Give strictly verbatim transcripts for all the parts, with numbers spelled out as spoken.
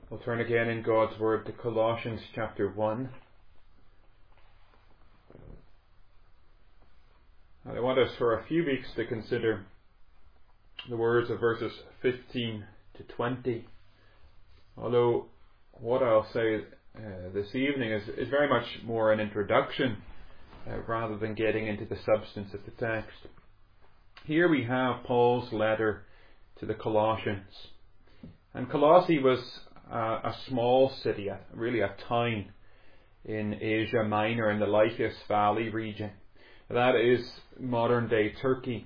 We'll turn again in God's Word to Colossians chapter one. And I want us for a few weeks to consider the words of verses fifteen to twenty. Although what I'll say uh, this evening is, is very much more an introduction uh, rather than getting into the substance of the text. Here we have Paul's letter to the Colossians. And Colossae was uh, a small city, a, really a town in Asia Minor in the Lycus Valley region. That is modern day Turkey.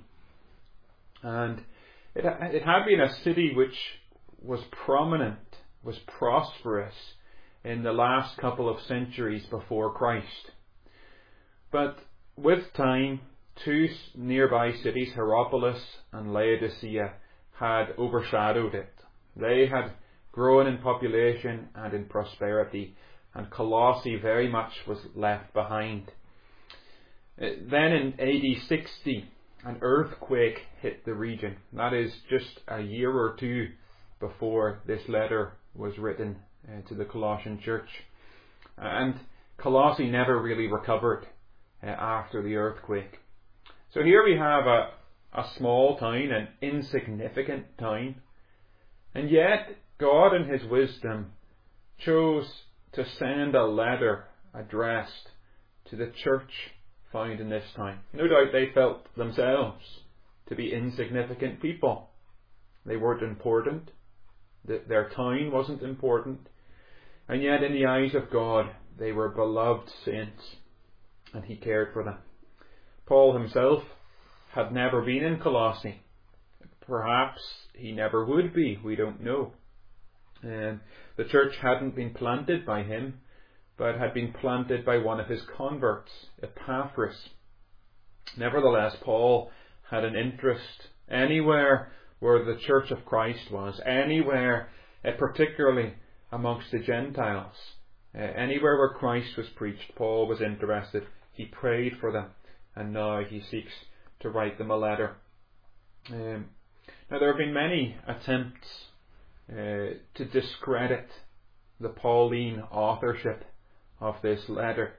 And it, it had been a city which was prominent, was prosperous in the last couple of centuries before Christ. But with time, two nearby cities, Hierapolis and Laodicea, had overshadowed it. They had grown in population and in prosperity, and Colossae very much was left behind. Then in A D sixty, an earthquake hit the region. That is just a year or two before this letter was written uh, to the Colossian church. And Colossae never really recovered uh, after the earthquake. So here we have a, a small town, an insignificant town, and yet God in His wisdom chose to send a letter addressed to the church found in this town. No doubt they felt themselves to be insignificant people. They weren't important. Their town wasn't important. And yet in the eyes of God, they were beloved saints, and He cared for them. Paul himself had never been in Colossae. Perhaps he never would be, we don't know. Um, the church hadn't been planted by him, but had been planted by one of his converts, Epaphras. Nevertheless, Paul had an interest anywhere where the church of Christ was, anywhere, uh, particularly amongst the Gentiles. Uh, anywhere where Christ was preached, Paul was interested. He prayed for them, and now he seeks to write them a letter. Um, now there have been many attempts uh, to discredit the Pauline authorship of this letter.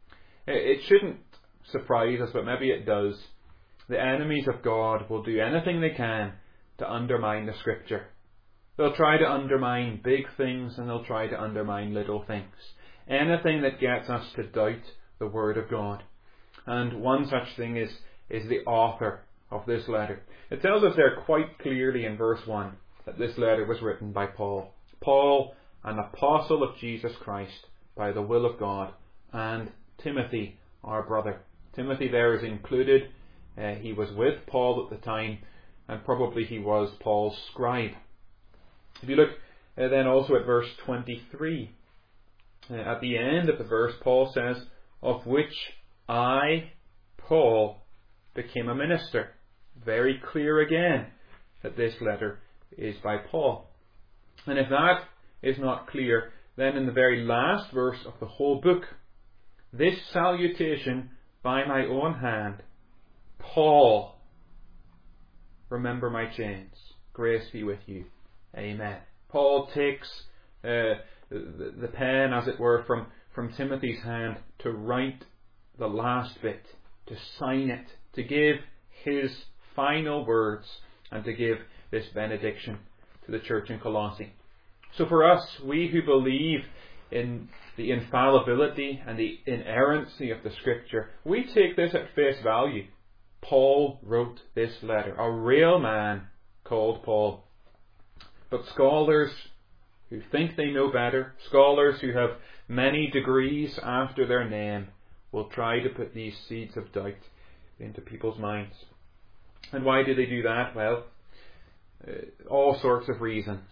It shouldn't surprise us, but maybe it does. The enemies of God will do anything they can to undermine the Scripture. They'll try to undermine big things, and they'll try to undermine little things. Anything that gets us to doubt the Word of God. And one such thing is, is the author of this letter. It tells us there quite clearly in verse one that this letter was written by Paul. Paul, an apostle of Jesus Christ, by the will of God, and Timothy, our brother. Timothy there is included. Uh, he was with Paul at the time, and probably he was Paul's scribe. If you look uh, then also at verse twenty-three, uh, at the end of the verse, Paul says, of which I, Paul, became a minister. Very clear again that this letter is by Paul. And if that is not clear, then in the very last verse of the whole book, this salutation by my own hand, Paul, remember my chains, grace be with you, amen. Paul takes uh, the, the pen, as it were, from, from Timothy's hand to write the last bit, to sign it, to give his final words, and to give this benediction to the church in Colossae. So for us, we who believe in the infallibility and the inerrancy of the Scripture, we take this at face value. Paul wrote this letter, a real man called Paul. But scholars who think they know better, scholars who have many degrees after their name, will try to put these seeds of doubt into people's minds. And why do they do that? Well, uh, all sorts of reasons.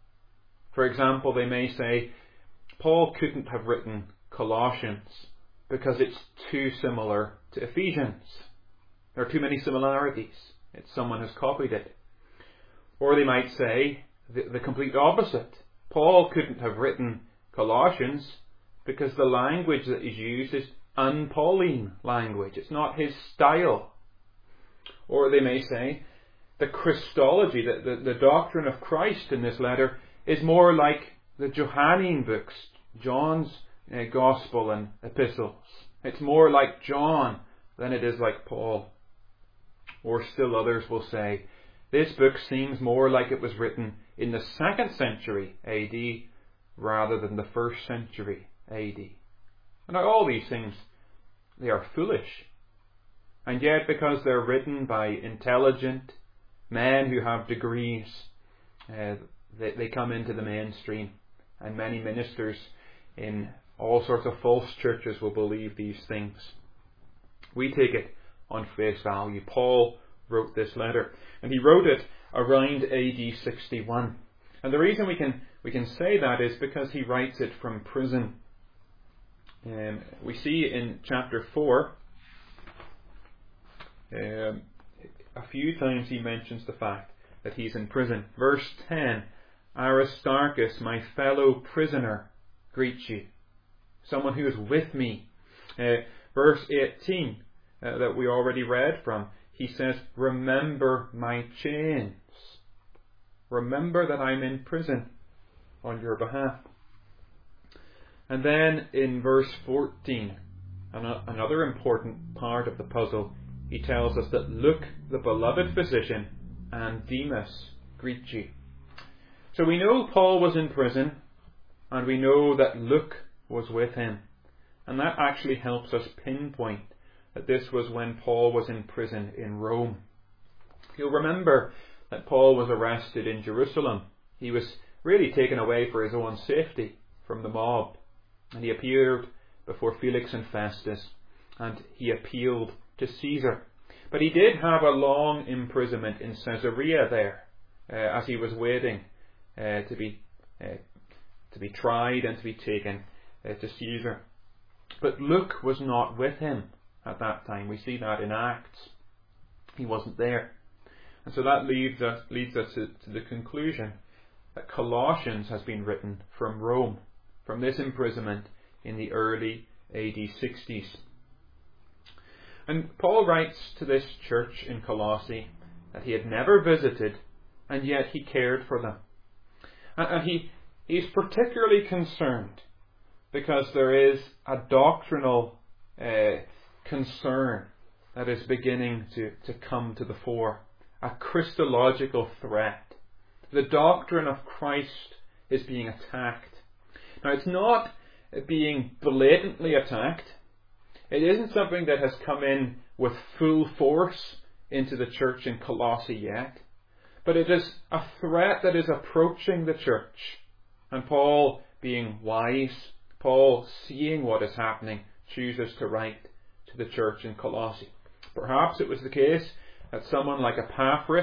For example, they may say, Paul couldn't have written Colossians because it's too similar to Ephesians. There are too many similarities. It's someone has copied it. Or they might say the, the complete opposite. Paul couldn't have written Colossians because the language that is used is un-Pauline language. It's not his style. Or they may say the Christology, the, the, the doctrine of Christ in this letter, is more like the Johannine books, John's uh, Gospel and epistles. It's more like John than it is like Paul. Or still others will say, this book seems more like it was written in the second century A D rather than the first century A D. And now all these things, they are foolish. And yet because they're written by intelligent men who have degrees, uh, they, they come into the mainstream. And many ministers in all sorts of false churches will believe these things. We take it on face value. Paul wrote this letter, and he wrote it around A D sixty-one. And the reason we can we can say that is because he writes it from prison. Um, we see in chapter four, um, a few times he mentions the fact that he's in prison. Verse ten, Aristarchus, my fellow prisoner, greets you. Someone who is with me. Uh, verse eighteen, uh, that we already read from, he says, remember my chains. Remember that I'm in prison on your behalf. And then in verse fourteen, another important part of the puzzle, he tells us that Luke, the beloved physician, and Demas greet you. So we know Paul was in prison, and we know that Luke was with him. And that actually helps us pinpoint that this was when Paul was in prison in Rome. You'll remember that Paul was arrested in Jerusalem. He was really taken away for his own safety from the mob. And he appeared before Felix and Festus, and he appealed to Caesar. But he did have a long imprisonment in Caesarea there, uh, as he was waiting uh, to be uh, to be tried and to be taken uh, to Caesar. But Luke was not with him at that time. We see that in Acts. He wasn't there. And so that leads us, leads us to, to the conclusion that Colossians has been written from Rome, from this imprisonment in the early A D sixties. And Paul writes to this church in Colossae that he had never visited, and yet he cared for them. And, and he he's particularly concerned because there is a doctrinal uh, concern that is beginning to, to come to the fore, a Christological threat. The doctrine of Christ is being attacked. Now, it's not being blatantly attacked. It isn't something that has come in with full force into the church in Colossae yet, but it is a threat that is approaching the church. And Paul, being wise, Paul, seeing what is happening, chooses to write to the church in Colossae. Perhaps it was the case that someone like Epaphras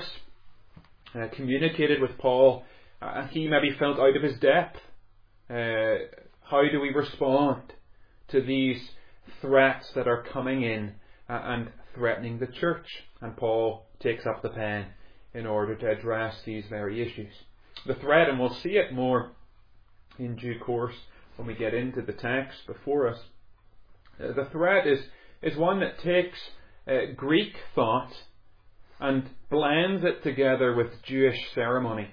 uh, communicated with Paul, and uh, he maybe felt out of his depth. Uh, how do we respond to these threats that are coming in uh, and threatening the church? And Paul takes up the pen in order to address these very issues. The threat, and we'll see it more in due course when we get into the text before us, uh, the threat is, is one that takes uh, Greek thought and blends it together with Jewish ceremonies.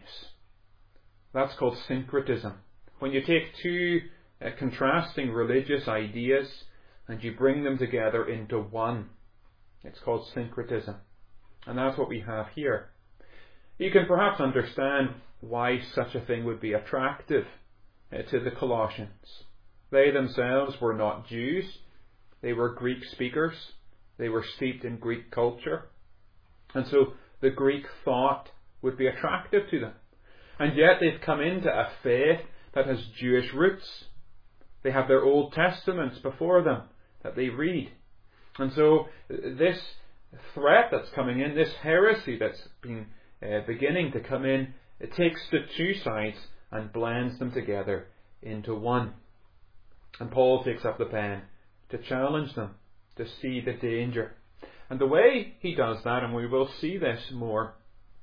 That's called syncretism. When you take two uh, contrasting religious ideas and you bring them together into one, it's called syncretism. And that's what we have here. You can perhaps understand why such a thing would be attractive uh, to the Colossians. They themselves were not Jews. They were Greek speakers. They were steeped in Greek culture. And so the Greek thought would be attractive to them. And yet they've come into a faith that has Jewish roots. They have their Old Testaments before them that they read. And so this threat that's coming in, this heresy that's been uh, beginning to come in, it takes the two sides and blends them together into one. And Paul takes up the pen to challenge them, to see the danger. And the way he does that, and we will see this more,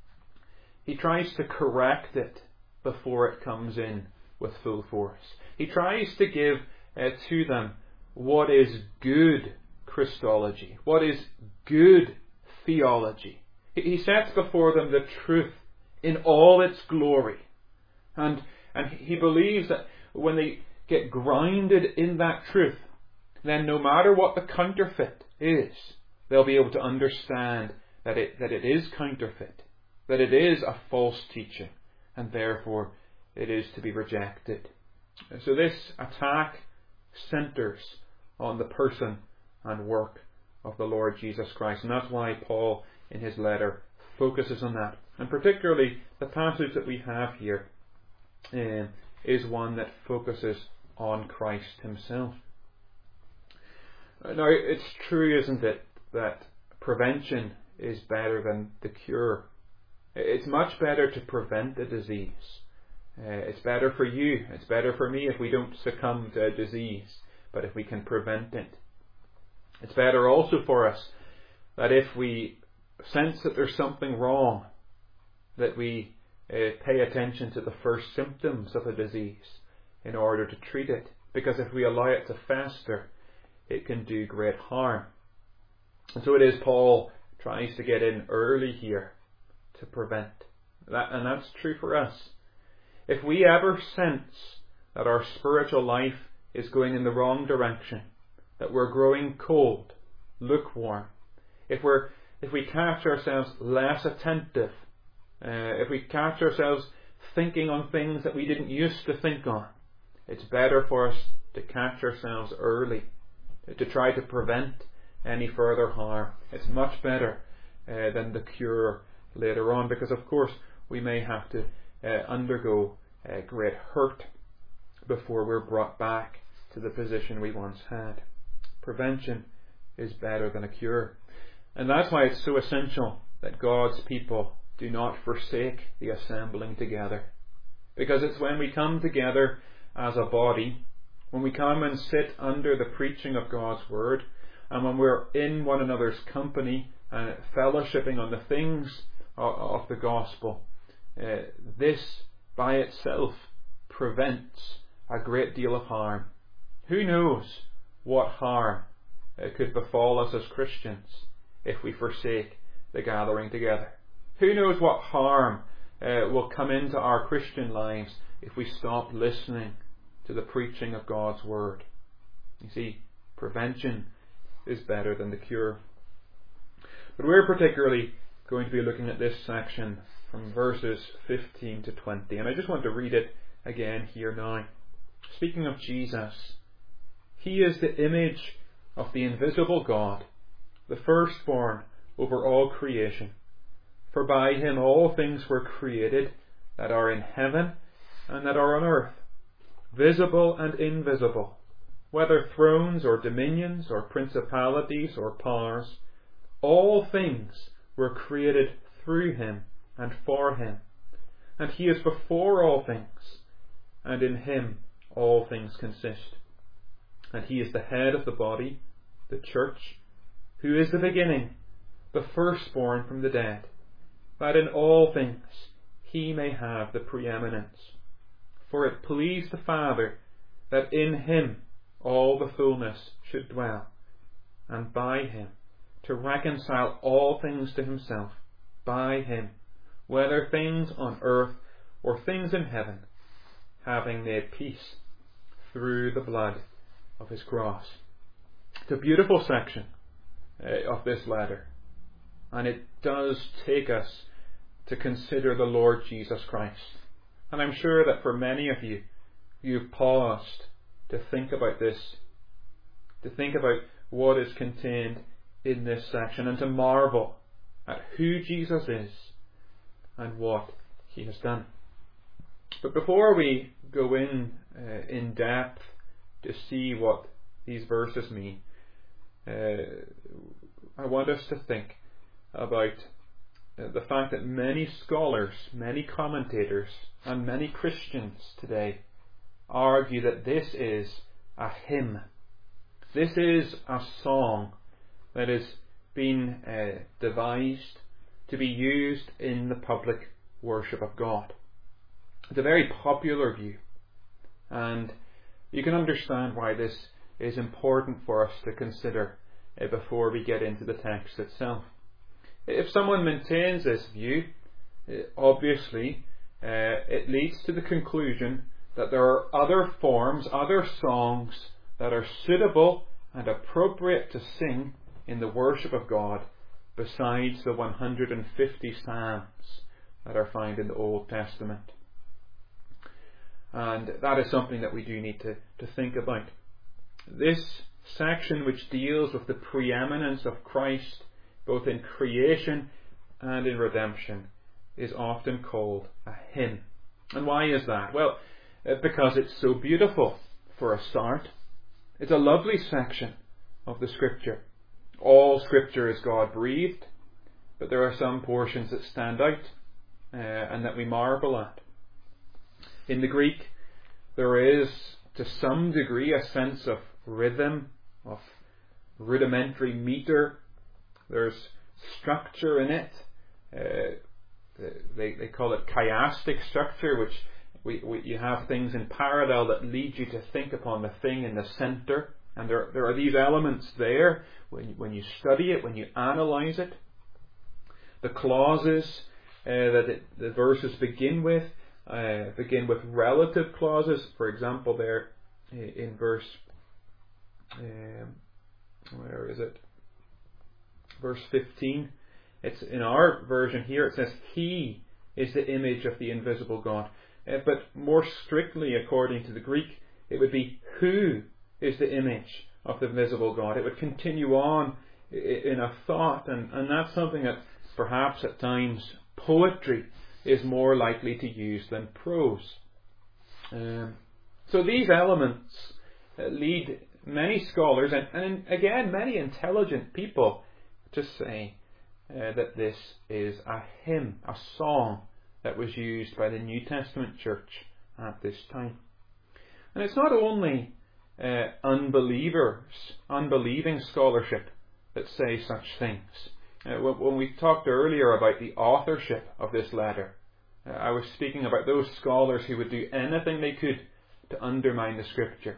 he tries to correct it before it comes in with full force. He tries to give uh, to them what is good Christology, what is good theology. He sets before them the truth in all its glory. And And he believes that when they get grounded in that truth, then no matter what the counterfeit is, they'll be able to understand that it, that it is counterfeit, that it is a false teaching, and therefore it is to be rejected. So this attack centres on the person and work of the Lord Jesus Christ. And that's why Paul, in his letter, focuses on that. And particularly the passage that we have here um, is one that focuses on Christ himself. Now, it's true, isn't it, that prevention is better than the cure. It's much better to prevent a disease. Uh, it's better for you, it's better for me if we don't succumb to a disease, but if we can prevent it. It's better also for us that if we sense that there's something wrong, that we uh, pay attention to the first symptoms of a disease in order to treat it. Because if we allow it to fester, it can do great harm. And so it is Paul tries to get in early here to prevent. That, and that's true for us. If we ever sense that our spiritual life is going in the wrong direction, that we're growing cold, lukewarm, if we're if we catch ourselves less attentive, uh, if we catch ourselves thinking on things that we didn't used to think on, it's better for us to catch ourselves early, to try to prevent any further harm. It's much better uh, than the cure later on, because of course we may have to uh, undergo uh, great hurt before we're brought back to the position we once had. Prevention is better than a cure. And that's why it's so essential that God's people do not forsake the assembling together. Because it's when we come together as a body, when we come and sit under the preaching of God's Word, and when we're in one another's company and fellowshipping on the things of, of the gospel, uh, this by itself prevents a great deal of harm. Who knows what harm uh, could befall us as Christians if we forsake the gathering together? Who knows what harm uh, will come into our Christian lives if we stop listening to the preaching of God's Word? You see, prevention is better than the cure. But we're particularly going to be looking at this section from verses fifteen to twenty, and I just want to read it again here now. Speaking of Jesus, He is the image of the invisible God, the firstborn over all creation. For by Him all things were created that are in heaven and that are on earth, visible and invisible, whether thrones or dominions or principalities or powers. All things were created through Him and for Him. And He is before all things, and in Him all things consist. And He is the head of the body, the church, who is the beginning, the firstborn from the dead, that in all things He may have the preeminence. For it pleased the Father that in Him all the fullness should dwell, and by Him to reconcile all things to Himself, by Him, whether things on earth or things in heaven, having made peace through the blood of His cross. It's a beautiful section uh, of this letter, and it does take us to consider the Lord Jesus Christ. And I'm sure that for many of you, you've paused to think about this, to think about what is contained in this section, and to marvel at who Jesus is and what He has done. But before we go in uh, in depth to see what these verses mean, uh, I want us to think about uh, the fact that many scholars, many commentators, and many Christians today argue that this is a hymn. This is a song that has been uh, devised to be used in the public worship of God. It's a very popular view, and you can understand why this is important for us to consider uh, before we get into the text itself. If someone maintains this view, uh, obviously uh, it leads to the conclusion that there are other forms, other songs that are suitable and appropriate to sing in the worship of God besides the one hundred fifty psalms that are found in the Old Testament. And that is something that we do need to, to think about. This section, which deals with the preeminence of Christ both in creation and in redemption, is often called a hymn. And why is that? Well, because it's so beautiful, for a start. It's a lovely section of the Scripture. All Scripture is God-breathed, but there are some portions that stand out uh, and that we marvel at. In the Greek, there is, to some degree, a sense of rhythm, of rudimentary meter. There's structure in it. Uh, they, they call it chiastic structure, which we, we, you have things in parallel that lead you to think upon the thing in the centre. And there, there are these elements there when you, when you study it, when you analyse it. The clauses uh, that it, the verses begin with uh, begin with relative clauses. For example, there in verse, um, where is it? Verse fifteen. It's in our version here. It says, "He is the image of the invisible God." Uh, but more strictly, according to the Greek, it would be, "Who is the image of the visible God?" It would continue on in a thought, and, and that's something that perhaps at times poetry is more likely to use than prose. Um, so these elements uh, lead many scholars, and, and again many intelligent people, to say uh, that this is a hymn, a song that was used by the New Testament church at this time. And it's not only uh, unbelievers, unbelieving scholarship that say such things. Uh, when, when we talked earlier about the authorship of this letter, uh, I was speaking about those scholars who would do anything they could to undermine the Scripture.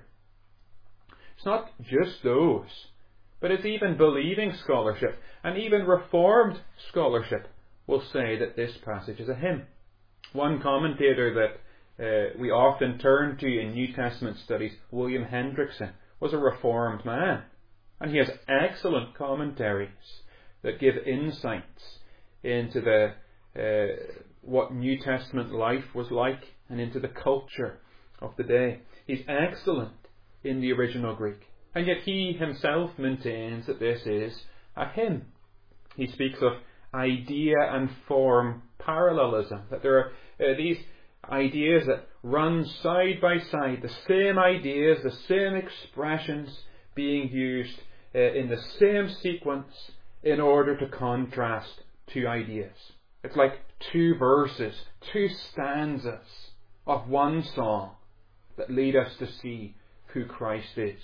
It's not just those, but it's even believing scholarship, and even Reformed scholarship will say that this passage is a hymn. One commentator that uh, we often turn to in New Testament studies, William Hendrickson, was a Reformed man, and he has excellent commentaries that give insights into the uh, what New Testament life was like and into the culture of the day. He's excellent in the original Greek, and yet he himself maintains that this is a hymn. He speaks of idea and form parallelism, that there are uh, these ideas that run side by side, the same ideas, the same expressions being used uh, in the same sequence in order to contrast two ideas. It's like two verses, two stanzas of one song that lead us to see who Christ is.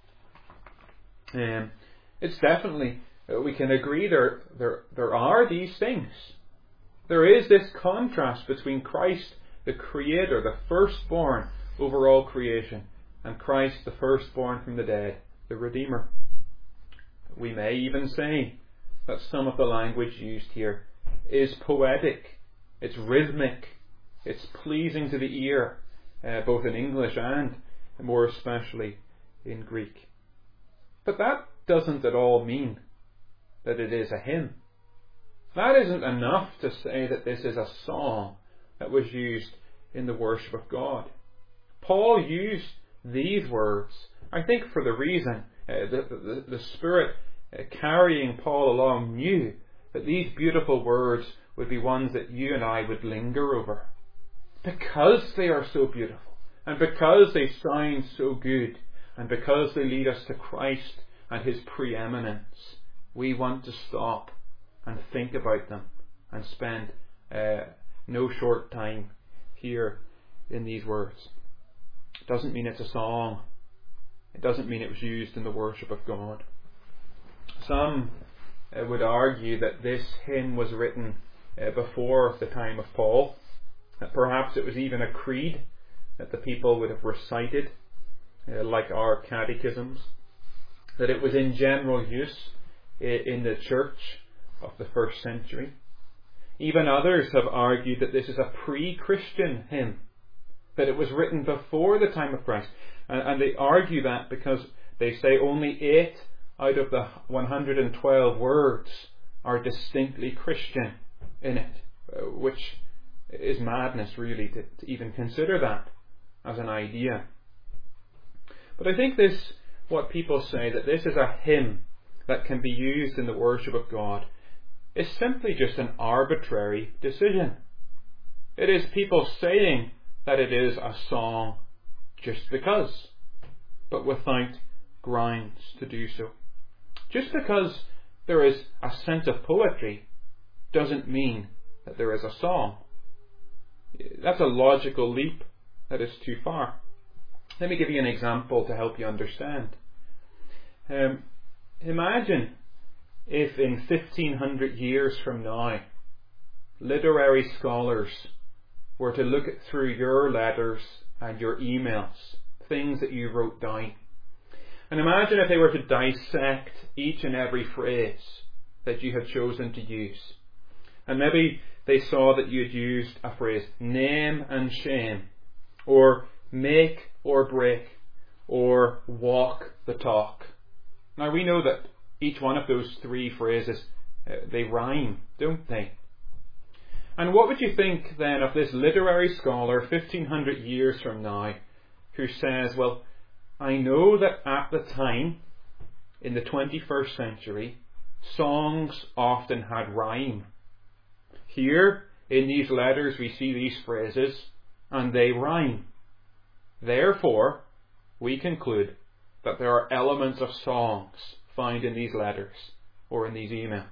Um, it's definitely, uh, we can agree there, there, there are these things. There is this contrast between Christ, the Creator, the firstborn over all creation, and Christ, the firstborn from the dead, the Redeemer. We may even say that some of the language used here is poetic, it's rhythmic, it's pleasing to the ear, uh, both in English and more especially in Greek. But that doesn't at all mean that it is a hymn. That isn't enough to say that this is a song that was used in the worship of God. Paul used these words, I think, for the reason uh, that the, the, the Spirit uh, carrying Paul along knew that these beautiful words would be ones that you and I would linger over. Because they are so beautiful, and because they sound so good, and because they lead us to Christ and His preeminence, we want to stop and think about them and spend uh, no short time here in these words. It doesn't mean it's a song. It doesn't mean it was used in the worship of God. Some uh, would argue that this hymn was written uh, before the time of Paul, that perhaps it was even a creed that the people would have recited, uh, like our catechisms, that it was in general use in the church of the first century. Even others have argued that this is a pre-Christian hymn, that it was written before the time of Christ. And, and they argue that because they say only eight out of the one hundred twelve words are distinctly Christian in it, which is madness really to, to even consider that as an idea. But I think this, what people say, that this is a hymn that can be used in the worship of God, is simply just an arbitrary decision. It is people saying that it is a song just because, but without grounds to do so. Just because there is a sense of poetry doesn't mean that there is a song. That's a logical leap that is too far. Let me give you an example to help you understand. Um, imagine if in fifteen hundred years from now, literary scholars were to look through your letters and your emails, things that you wrote down, and imagine if they were to dissect each and every phrase that you had chosen to use. And maybe they saw that you had used a phrase, name and shame, or make or break, or walk the talk. Now we know that each one of those three phrases, uh, they rhyme, don't they? And what would you think then of this literary scholar fifteen hundred years from now who says, well, I know that at the time, in the twenty-first century, songs often had rhyme. Here, in these letters, we see these phrases, and they rhyme. Therefore, we conclude that there are elements of songs found in these letters or in these emails.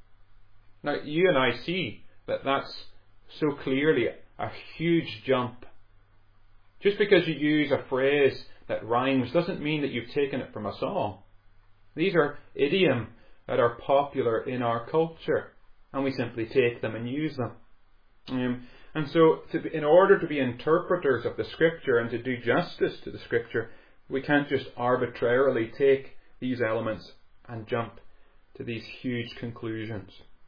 Now, you and I see that that's so clearly a huge jump. Just because you use a phrase that rhymes doesn't mean that you've taken it from a song. These are idioms that are popular in our culture, and we simply take them and use them. Um, and so, to be, in order to be interpreters of the Scripture and to do justice to the Scripture, we can't just arbitrarily take these elements and jump to these huge conclusions.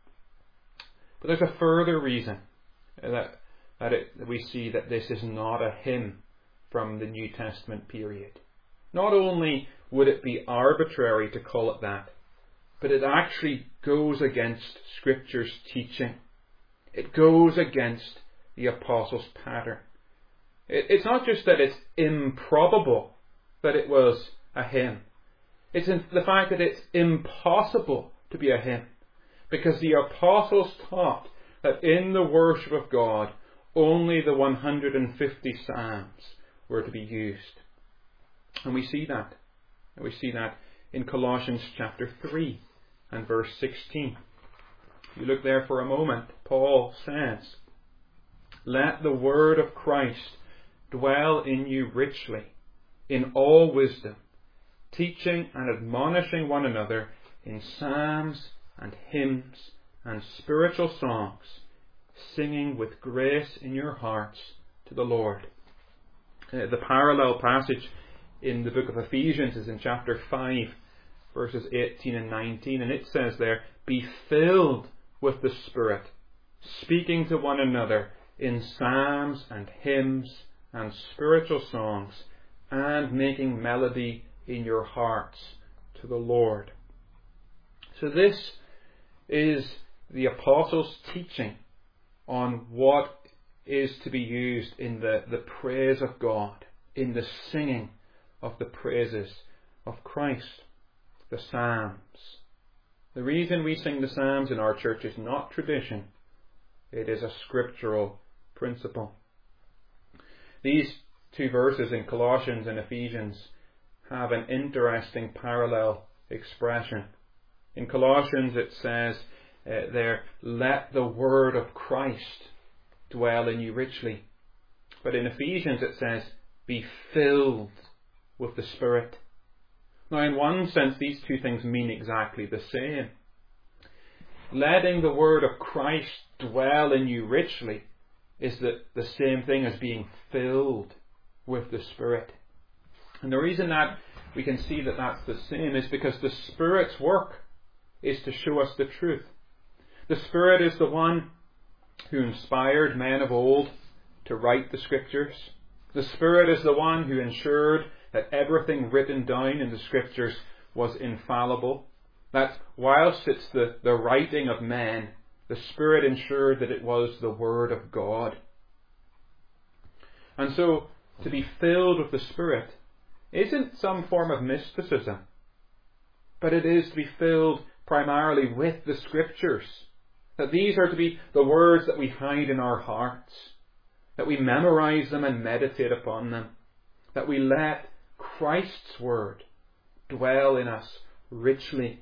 But there's a further reason that, that, it, that we see that this is not a hymn from the New Testament period. Not only would it be arbitrary to call it that, but it actually goes against Scripture's teaching. It goes against the Apostles' pattern. It, it's not just that it's improbable that it was a hymn. It's in the fact that it's impossible to be a hymn, because the Apostles taught that in the worship of God, only the one hundred fifty psalms were to be used. And we see that. And we see that in Colossians chapter three and verse sixteen. If you look there for a moment, Paul says, "Let the word of Christ dwell in you richly, in all wisdom, teaching and admonishing one another in psalms and hymns and spiritual songs, singing with grace in your hearts to the Lord." Uh, the parallel passage in the book of Ephesians is in chapter five, verses eighteen and nineteen, and it says there, "Be filled with the Spirit, speaking to one another in psalms and hymns and spiritual songs, and making melody in your hearts to the Lord." So this is the Apostles' teaching on what is to be used in the, the praise of God, in the singing of the praises of Christ, the Psalms. The reason we sing the Psalms in our church is not tradition, it is a scriptural principle. These two verses in Colossians and Ephesians have an interesting parallel expression. In Colossians it says uh, there, "Let the word of Christ dwell in you richly." But in Ephesians it says, "Be filled with the Spirit." Now in one sense these two things mean exactly the same. Letting the word of Christ dwell in you richly is the, the same thing as being filled with the Spirit. And the reason that we can see that that's the same is because the Spirit's work is to show us the truth. The Spirit is the one who inspired men of old to write the Scriptures. The Spirit is the one who ensured that everything written down in the Scriptures was infallible. That whilst it's the, the writing of men, the Spirit ensured that it was the Word of God. And so, to be filled with the Spirit isn't some form of mysticism, but it is to be filled primarily with the Scriptures. That these are to be the words that we hide in our hearts, that we memorize them and meditate upon them, that we let Christ's Word dwell in us richly.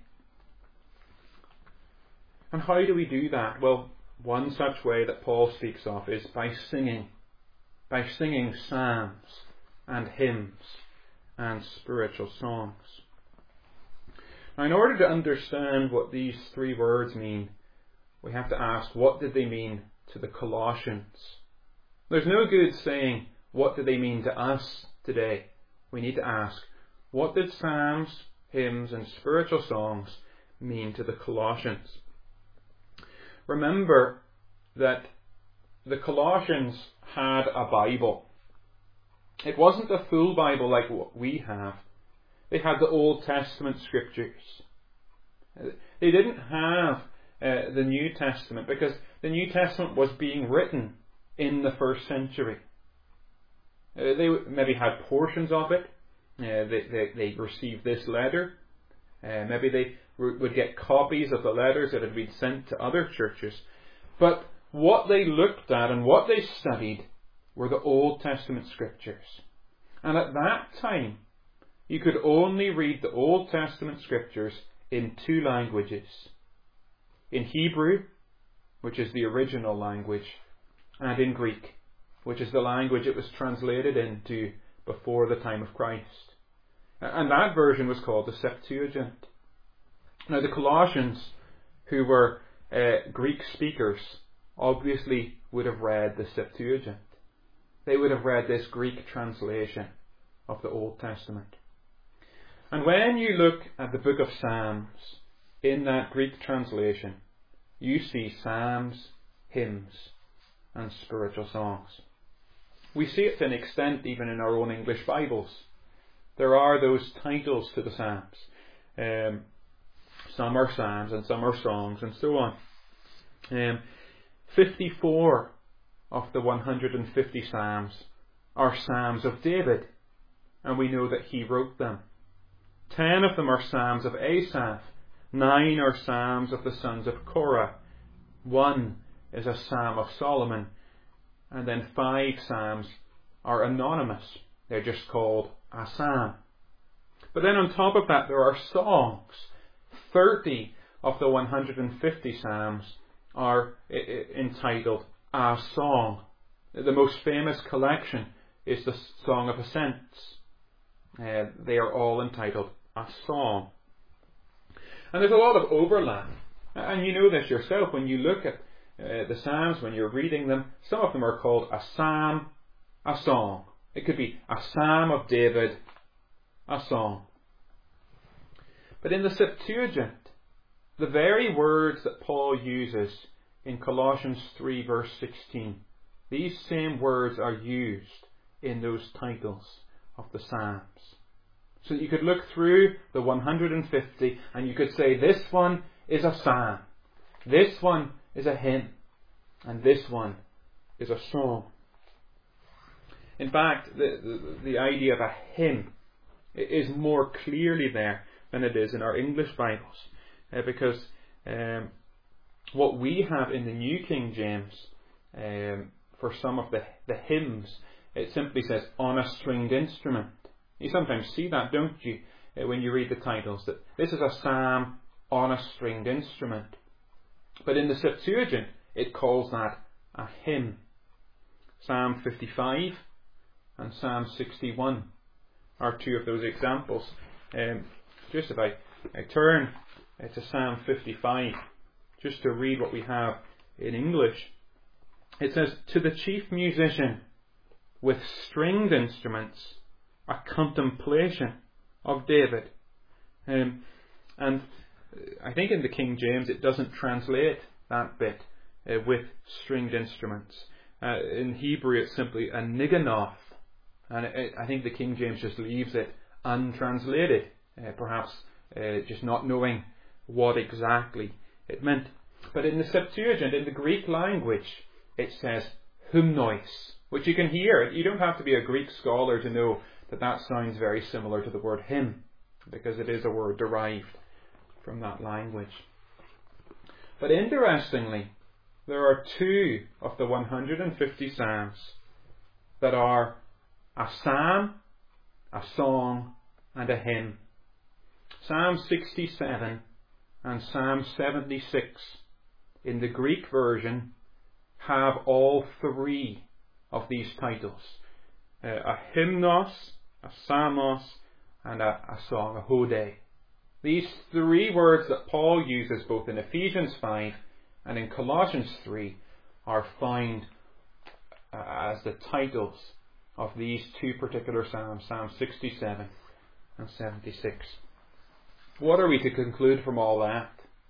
And how do we do that? Well, one such way that Paul speaks of is by singing, by singing psalms and hymns and spiritual songs. Now, in order to understand what these three words mean, we have to ask, what did they mean to the Colossians? There's no good saying, what do they mean to us today? We need to ask, what did psalms, hymns and spiritual songs mean to the Colossians? Remember that the Colossians had a Bible. It wasn't a full Bible like what we have. They had the Old Testament Scriptures. They didn't have uh, the New Testament because the New Testament was being written in the first century. Uh, they maybe had portions of it. Uh, they, they, they received this letter. Uh, maybe they w- would get copies of the letters that had been sent to other churches. But what they looked at and what they studied were the Old Testament Scriptures. And at that time, you could only read the Old Testament Scriptures in two languages. In Hebrew, which is the original language, and in Greek, which is the language it was translated into before the time of Christ. And that version was called the Septuagint. Now, the Colossians, who were uh, Greek speakers, obviously would have read the Septuagint. They would have read this Greek translation of the Old Testament. And when you look at the book of Psalms in that Greek translation, you see psalms, hymns, and spiritual songs. We see it to an extent even in our own English Bibles. There are those titles to the Psalms. Um, some are psalms and some are songs and so on. Um, fifty-four of the one hundred fifty Psalms are Psalms of David, and we know that he wrote them. Ten of them are Psalms of Asaph. Nine are Psalms of the sons of Korah. One is a Psalm of Solomon. And then five Psalms are anonymous. They're just called a Psalm. But then on top of that, there are songs. Thirty of the one hundred fifty Psalms are entitled a song. The most famous collection is the Song of Ascents. Uh, they are all entitled a song. And there's a lot of overlap. And you know this yourself when you look at uh, the Psalms, when you're reading them. Some of them are called a psalm, a song. It could be a Psalm of David, a song. But in the Septuagint, the very words that Paul uses in Colossians three verse sixteen, these same words are used in those titles of the Psalms. So that you could look through the one hundred fifty and you could say this one is a psalm, this one is a hymn, and this one is a song. In fact, the, the, the idea of a hymn is more clearly there than it is in our English Bibles. Uh, because um, what we have in the New King James um, for some of the, the hymns, it simply says on a stringed instrument. You sometimes see that, don't you, uh, when you read the titles, that this is a psalm on a stringed instrument. But in the Septuagint, it calls that a hymn. Psalm fifty-five and Psalm sixty-one are two of those examples. Um, just if I, I turn uh, to Psalm fifty-five, just to read what we have in English. It says, "To the chief musician, with stringed instruments, a contemplation of David." Um, and I think in the King James it doesn't translate that bit. uh, with stringed instruments. Uh, in Hebrew it's simply a niganoth, and it, I think the King James just leaves it untranslated, uh, perhaps uh, just not knowing what exactly it meant. But in the Septuagint, in the Greek language, it says hymnois, which you can hear. You don't have to be a Greek scholar to know that that sounds very similar to the word hymn, because it is a word derived from that language. But interestingly, there are two of the one hundred fifty psalms that are a psalm, a song, and a hymn. Psalm sixty-seven and Psalm seventy-six in the Greek version have all three of these titles. Uh, a hymnos, a psalmos, and a, a song, a hode. These three words that Paul uses both in Ephesians five and in Colossians three are found uh, as the titles of these two particular psalms, Psalm sixty-seven and seventy-six. What are we to conclude from all that?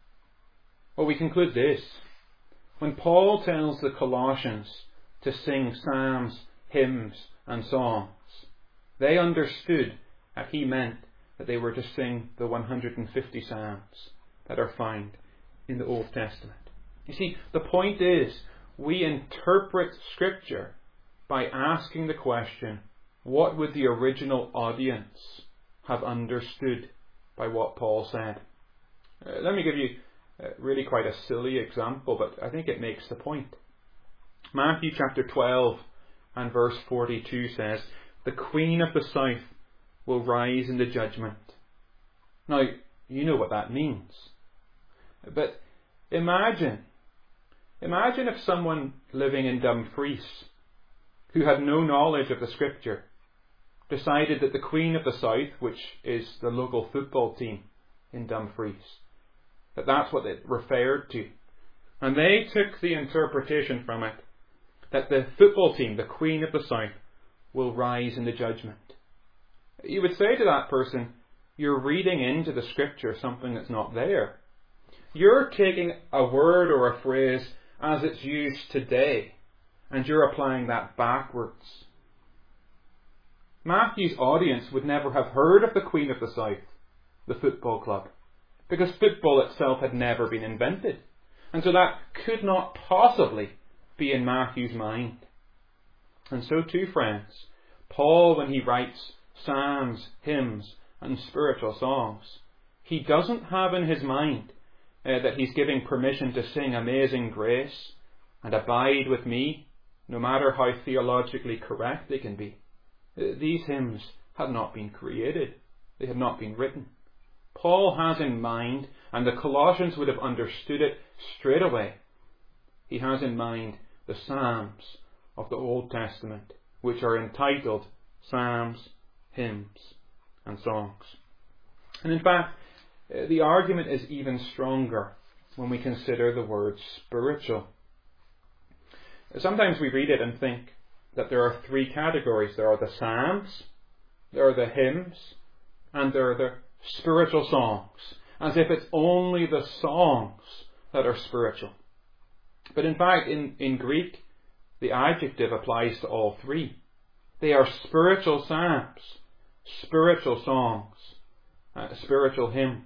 Well, we conclude this. When Paul tells the Colossians to sing psalms, hymns, and songs, they understood that he meant that they were to sing the one hundred fifty psalms that are found in the Old Testament. You see, the point is, we interpret Scripture by asking the question, what would the original audience have understood by what Paul said? Uh, let me give you uh, really quite a silly example, but I think it makes the point. Matthew chapter twelve and verse forty-two says, "The Queen of the South will rise in the judgment." Now, you know what that means. But imagine, imagine if someone living in Dumfries, who had no knowledge of the Scripture, decided that the Queen of the South, which is the local football team in Dumfries, that that's what it referred to. And they took the interpretation from it that the football team, the Queen of the South, will rise in the judgment. You would say to that person, you're reading into the Scripture something that's not there. You're taking a word or a phrase as it's used today, and you're applying that backwards. Matthew's audience would never have heard of the Queen of the South, the football club, because football itself had never been invented. And so that could not possibly be in Matthew's mind. And so too, friends, Paul, when he writes psalms, hymns, and spiritual songs, he doesn't have in his mind uh, that he's giving permission to sing Amazing Grace and Abide with Me, no matter how theologically correct they can be. Uh, these hymns had not been created. They had not been written. Paul has in mind, and the Colossians would have understood it straight away, he has in mind the Psalms of the Old Testament, which are entitled Psalms, Hymns, and Songs. And in fact, the argument is even stronger when we consider the word spiritual. Sometimes we read it and think that there are three categories. There are the Psalms, there are the hymns, and there are the spiritual songs, as if it's only the songs that are spiritual. But in fact, in, in Greek, the adjective applies to all three. They are spiritual psalms, spiritual songs, uh, spiritual hymns.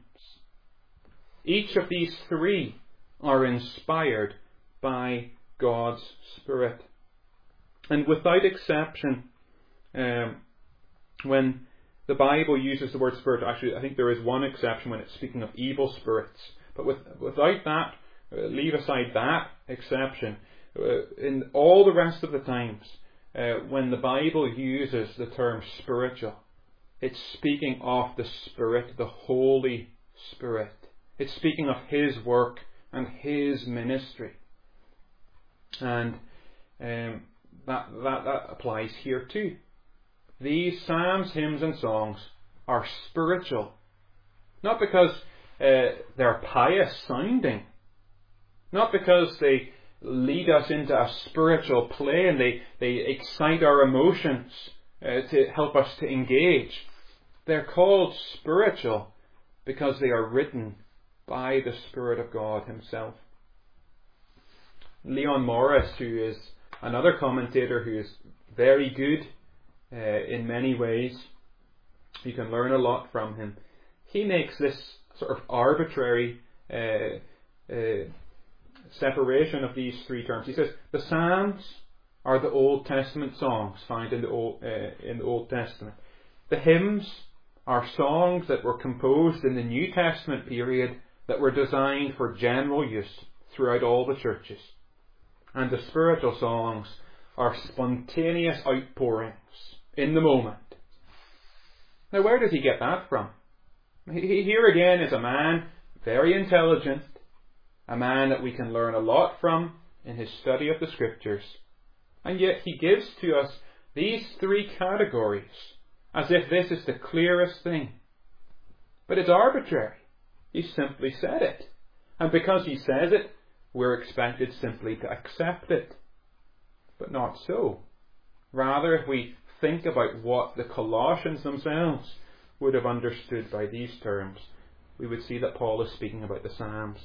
Each of these three are inspired by God's Spirit. And without exception, um, when the Bible uses the word spirit, actually I think there is one exception when it's speaking of evil spirits. But with, without that, uh, leave aside that exception, uh, in all the rest of the times, uh, when the Bible uses the term spiritual, it's speaking of the Spirit, the Holy Spirit. It's speaking of His work and His ministry. And um, that, that, that applies here too. These psalms, hymns and songs are spiritual. Not because uh, they're pious sounding. Not because they lead us into a spiritual plane. They, they excite our emotions uh, to help us to engage. They're called spiritual because they are written by the Spirit of God Himself. Leon Morris, who is another commentator who is very good uh, in many ways, you can learn a lot from him. He makes this sort of arbitrary uh, uh, separation of these three terms. He says the Psalms are the Old Testament songs found in the Old, uh, in the Old Testament. The hymns are songs that were composed in the New Testament period that were designed for general use throughout all the churches. And the spiritual songs are spontaneous outpourings in the moment. Now, where does he get that from? He, here again is a man very intelligent, a man that we can learn a lot from in his study of the Scriptures. And yet he gives to us these three categories as if this is the clearest thing. But it's arbitrary. He simply said it. And because he says it, we're expected simply to accept it. But not so. Rather, if we think about what the Colossians themselves would have understood by these terms, we would see that Paul is speaking about the Psalms.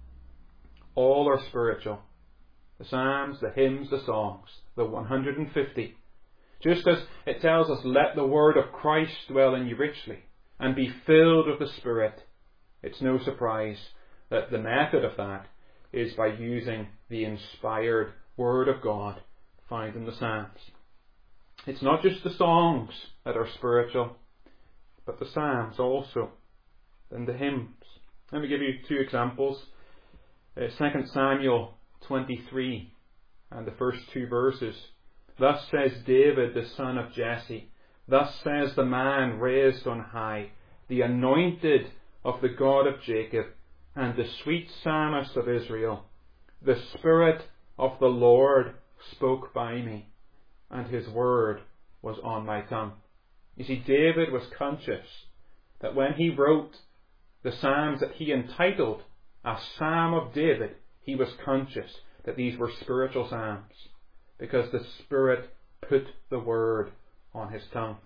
All are spiritual. The Psalms, the hymns, the songs, the one hundred fifty. Just as it tells us, let the word of Christ dwell in you richly, and be filled with the Spirit. It's no surprise that the method of that is by using the inspired Word of God found in the Psalms. It's not just the songs that are spiritual, but the Psalms also, and the hymns. Let me give you two examples. Uh, Second Samuel twenty-three and the first two verses. Thus says David, the son of Jesse. Thus says the man raised on high, the anointed of the God of Jacob, and the sweet psalmist of Israel. The Spirit of the Lord spoke by me, and his word was on my tongue. You see, David was conscious that when he wrote the Psalms that he entitled a Psalm of David, he was conscious that these were spiritual psalms, because the Spirit put the word on his tongue.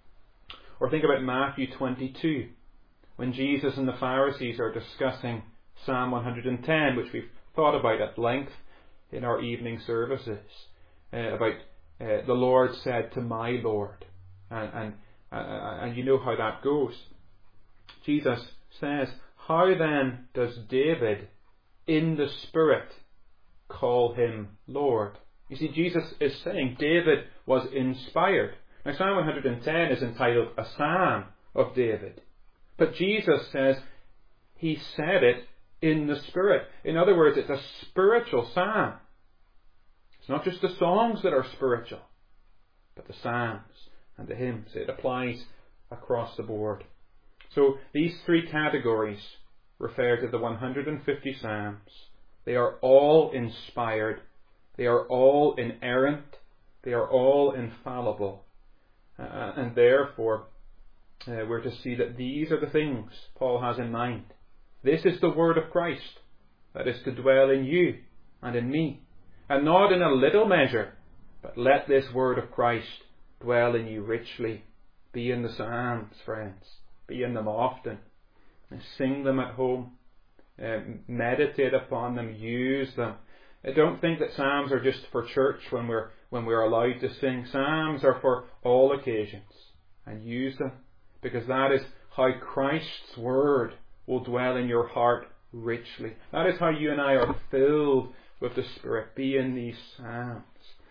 Or think about Matthew twenty-two, when Jesus and the Pharisees are discussing Psalm one hundred ten, which we've thought about at length in our evening services, uh, about uh, the Lord said to my Lord, and, and, uh, and you know how that goes. Jesus says, how then does David in the Spirit call him Lord? You see, Jesus is saying David was inspired. Now, Psalm one hundred ten is entitled a Psalm of David. But Jesus says he said it in the Spirit. In other words, it's a spiritual psalm. It's not just the songs that are spiritual, but the psalms and the hymns. It applies across the board. So these three categories refer to the one hundred fifty psalms. They are all inspired. They are all inerrant. They are all infallible. Uh, and therefore, uh, we're to see that these are the things Paul has in mind. This is the word of Christ that is to dwell in you and in me. And not in a little measure, but let this word of Christ dwell in you richly. Be in the Psalms, friends. Be in them often. And sing them at home. Uh, meditate upon them. Use them. I don't think that Psalms are just for church when we're when we're allowed to sing. Psalms are for all occasions. And use them, because that is how Christ's word will dwell in your heart richly. That is how you and I are filled with the Spirit. Be in these Psalms.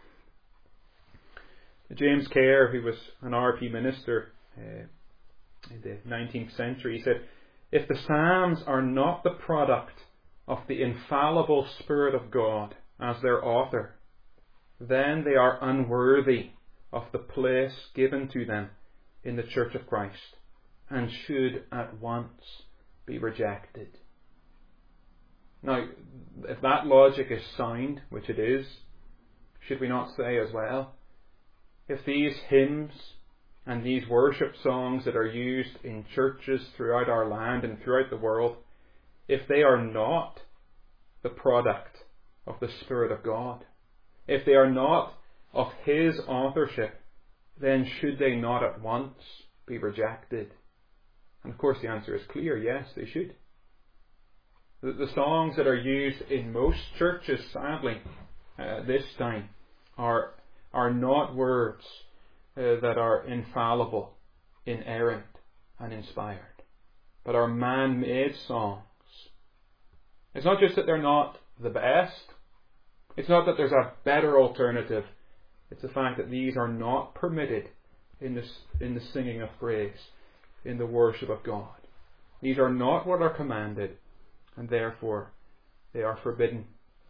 James Kerr, who was an R P minister uh, in the nineteenth century, he said, if the Psalms are not the product of the infallible Spirit of God as their author, then they are unworthy of the place given to them in the Church of Christ, and should at once be rejected. Now, if that logic is sound, which it is, should we not say as well, if these hymns and these worship songs that are used in churches throughout our land and throughout the world, if they are not the product of the Spirit of God, if they are not of His authorship, then should they not at once be rejected? And of course the answer is clear, yes, they should. The, the songs that are used in most churches, sadly, uh, this time, are are not words uh, that are infallible, inerrant, and inspired, but are man-made songs. It's not just that they're not the best. It's not that there's a better alternative. It's the fact that these are not permitted in the, in the singing of praise, in the worship of God. These are not what are commanded, and therefore they are forbidden.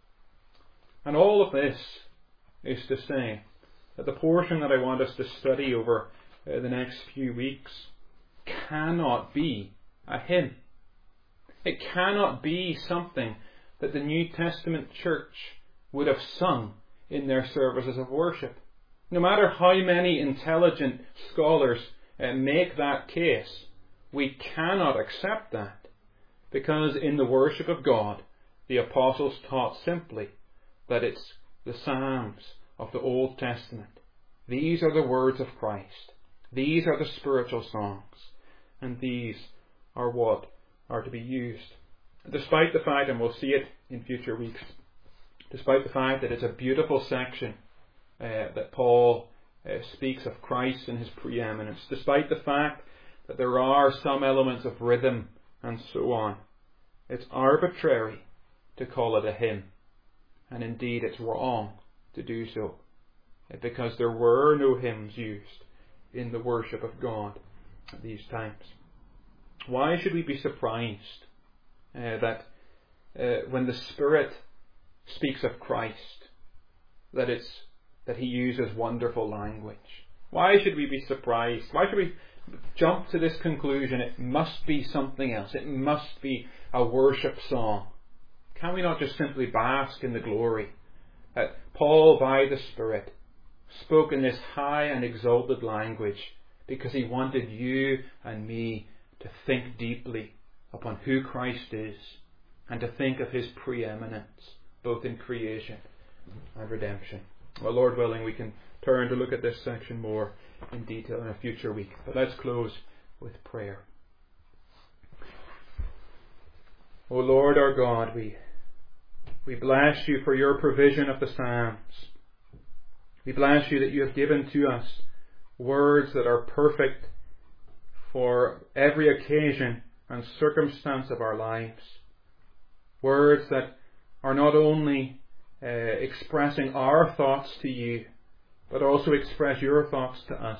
And all of this is to say that the portion that I want us to study over uh, the next few weeks cannot be a hymn. It cannot be something that the New Testament church would have sung in their services of worship. No matter how many intelligent scholars uh, make that case, we cannot accept that, because in the worship of God, the apostles taught simply that it's the Psalms of the Old Testament. These are the words of Christ. These are the spiritual songs. And these are what are to be used. Despite the fact, and we'll see it in future weeks, despite the fact that it's a beautiful section uh, that Paul uh, speaks of Christ and his preeminence, despite the fact that there are some elements of rhythm and so on, it's arbitrary to call it a hymn. And indeed it's wrong to do so, because there were no hymns used in the worship of God at these times. Why should we be surprised uh, that uh, when the Spirit speaks of Christ, that it's that He uses wonderful language? Why should we be surprised? Why should we jump to this conclusion? It must be something else. It must be a worship song. Can we not just simply bask in the glory that Paul, by the Spirit, spoke in this high and exalted language because he wanted you and me to think deeply upon who Christ is and to think of His preeminence, both in creation and redemption. Well, Lord willing, we can turn to look at this section more in detail in a future week. But let's close with prayer. O Lord our God, we we bless You for Your provision of the Psalms. We bless You that You have given to us words that are perfect for every occasion and circumstance of our lives. Words that are not only uh, expressing our thoughts to You, but also express Your thoughts to us.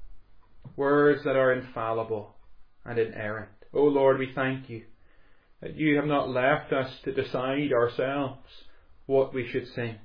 Words that are infallible and inerrant. O Lord, we thank You that You have not left us to decide ourselves what we should sing,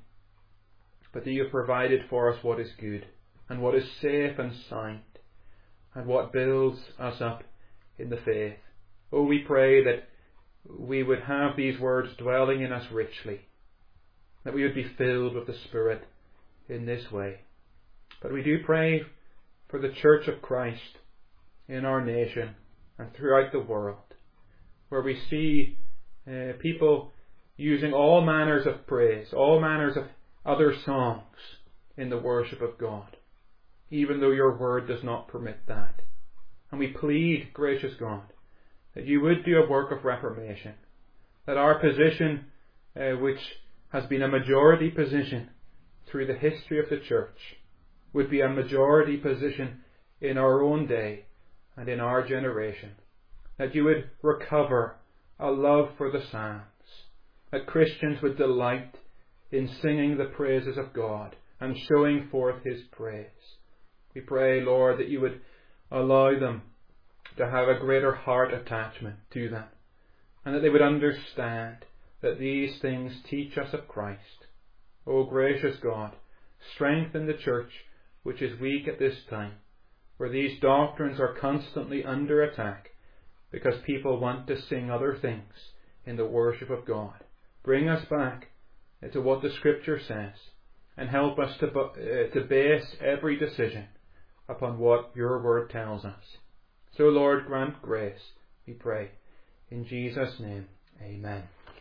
but that You have provided for us what is good and what is safe and sound and what builds us up in the faith. Oh, we pray that we would have these words dwelling in us richly, that we would be filled with the Spirit in this way. But we do pray for the Church of Christ in our nation and throughout the world, where we see uh, people using all manners of praise, all manners of other songs in the worship of God, even though Your word does not permit that. And we plead, gracious God, that You would do a work of reformation, that our position, uh, which has been a majority position through the history of the church, would be a majority position in our own day and in our generation, that You would recover a love for the Psalms, that Christians would delight in singing the praises of God and showing forth His praise. We pray, Lord, that You would allow them to have a greater heart attachment to them, and that they would understand that these things teach us of Christ. O gracious God, strengthen the church which is weak at this time, where these doctrines are constantly under attack because people want to sing other things in the worship of God. Bring us back to what the Scripture says, and help us to, uh, to base every decision upon what Your word tells us. So, Lord, grant grace, we pray. In Jesus' name, amen.